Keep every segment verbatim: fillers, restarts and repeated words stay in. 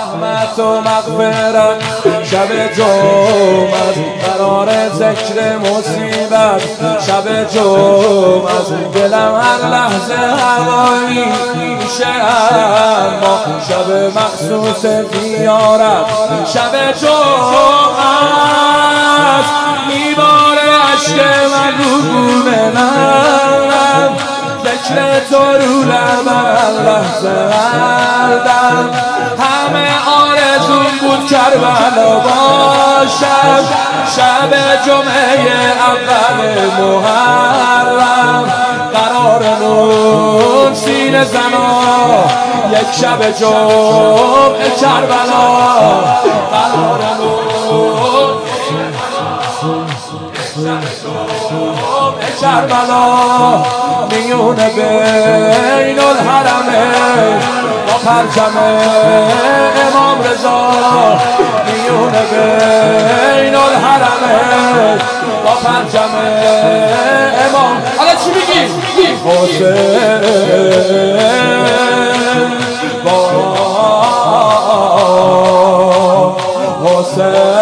رحمت و مغفرت، شب جمعه قرار ذکر مصیبت، شب جمعه دلم هر لحظه هوایی میشه، اما شب مخصوص زیارت، شب جمعه میباره عشق من رو گونه نرم، ذکر تو رو لبم لحظه هردم، همه آرزون بود کربلا باشم، شب جمعه اول محرم، قرار نون سینه زنا یک شب جمعه کربلا، قرار نون کربلا، میونه بین الحرمین با پرچم امام رضا، میونه بین الحرمین با پرچم امام. حالا چی میگی؟ حسین با حسین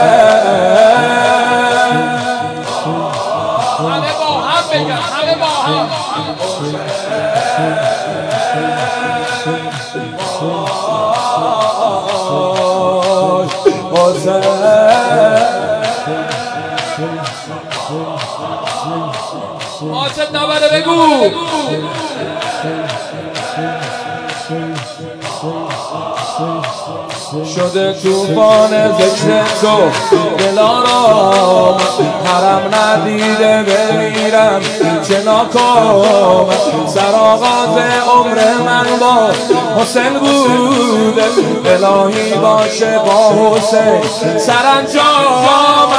همه با هم ماسد نبره بگو شده توفان ذکر تو دلارام، حرم ندیده بمیرم چه ناکام، سرآغاز عمر من با حسین بوده، الهی باشه با حسین سرانجامم،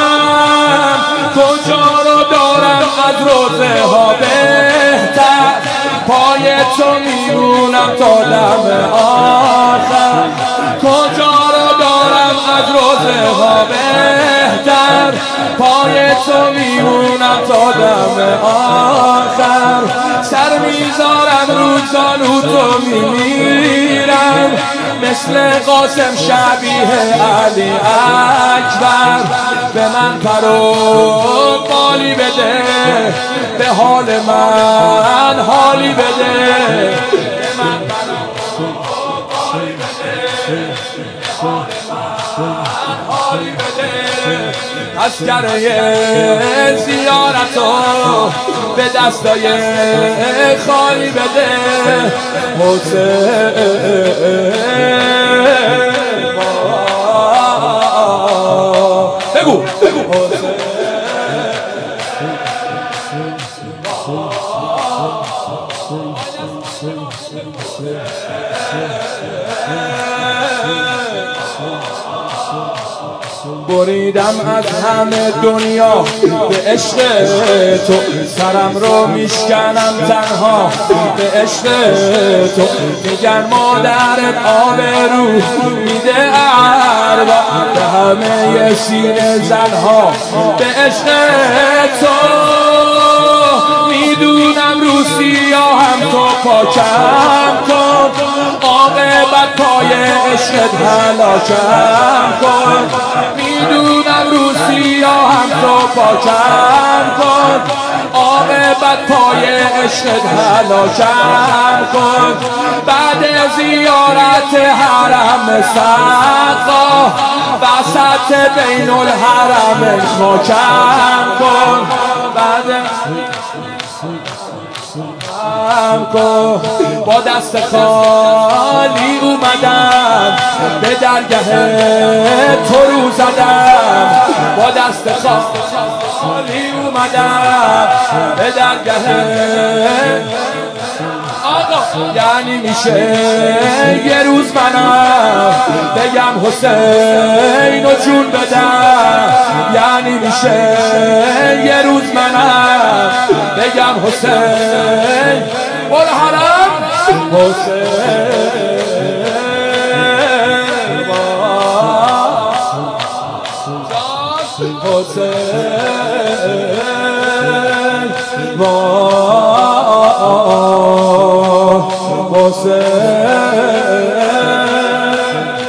کجا رو دارم از روزه ها بهتر، پای تو میمونم تا دم آخر، کجا رو دارم از روزه ها بهتر، پای تو میمونم تا دم آخر، سر میذارم رو زانو تو میمیرم، مثل قاسم شبیه علی اکبر، به من پر و بالی بده، به حال من حالی بده، به من پر و بالی بده، به حال من حالی بده، تذکره زیارتو به دستای خالی بده، حسین بگو بگو حسین بریدم از همه دنیا به عشق تو، سرم رو میشکنم تنها به عشق تو، میگن مادرت آبرو میده اربا به همه سینه زنها به عشق تو، میدونم رو سیاهم تو پاکم کن، عاقبت پای عشقت هلاکم کن، میدونم رو سیاهم تو پاکم کن، عاقبت پای عشقت هلاکم کن، بعد زیارت حرم سقا وسط بین الحرم خاکم کن، بعد کن با دست خالی اومدم به درگاه تو رو زدم، با دست خالی اومدم به درگاه آقا، یعنی میشه یه روز منم بگم حسین و جون بدم، یعنی میشه یه روز منم بگم حسین والحرم حسین حسین حسین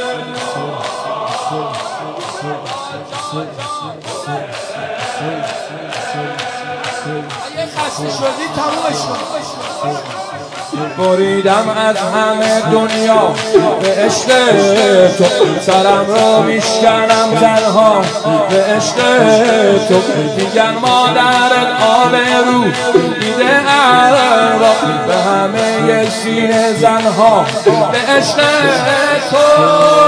شدی تمومش کن. بریدم از همه دنیا به عشق تو، سرم رو میشکنم تنها به عشق تو. میگن مادرت آبرو دیده اربا به همه سینه زنها به عشق تو.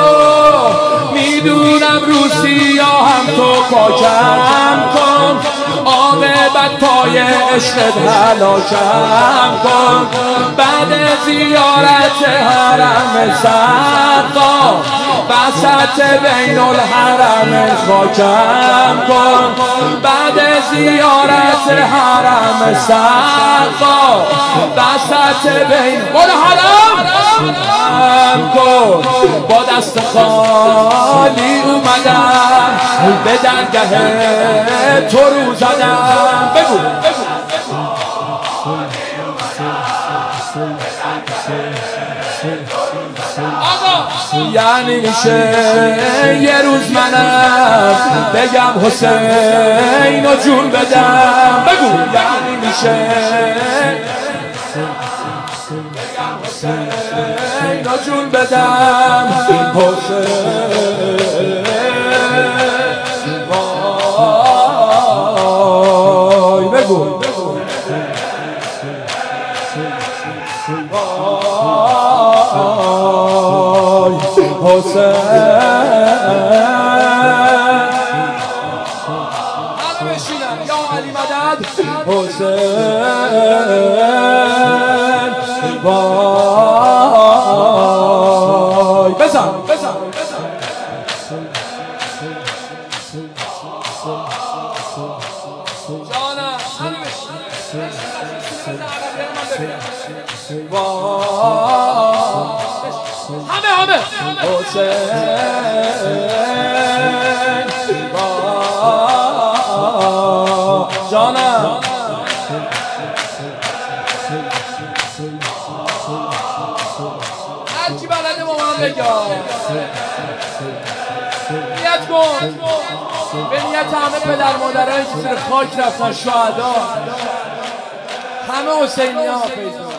میدونم روسی یا هم تو پاکم کن، آب بد پای عشقت هلاکم کن. بعد زیارت حرم صدقا وسط بین الحرم خاکم کن. بعد زیارت حرم صدقا وسط بین الحرم کن. با دست خالی اومدم به درگاه تو رو زدم. بگو بگو یعنی میشه یه روز منم بگم حسین و جون بدم. بگو یعنی میشه بگم حسین و جون بدم. حسین وای بگو حسین. همه بشینم یا علی مدد. حسین وای بزن بزن جانم. همه بشینم همه همه حسین جانم. هرچی بلده با من بگم. نیت کن به نیت همه پدر مادرهایی که زیر خاک رفتن، شهدا، همه حسینی ها پیدا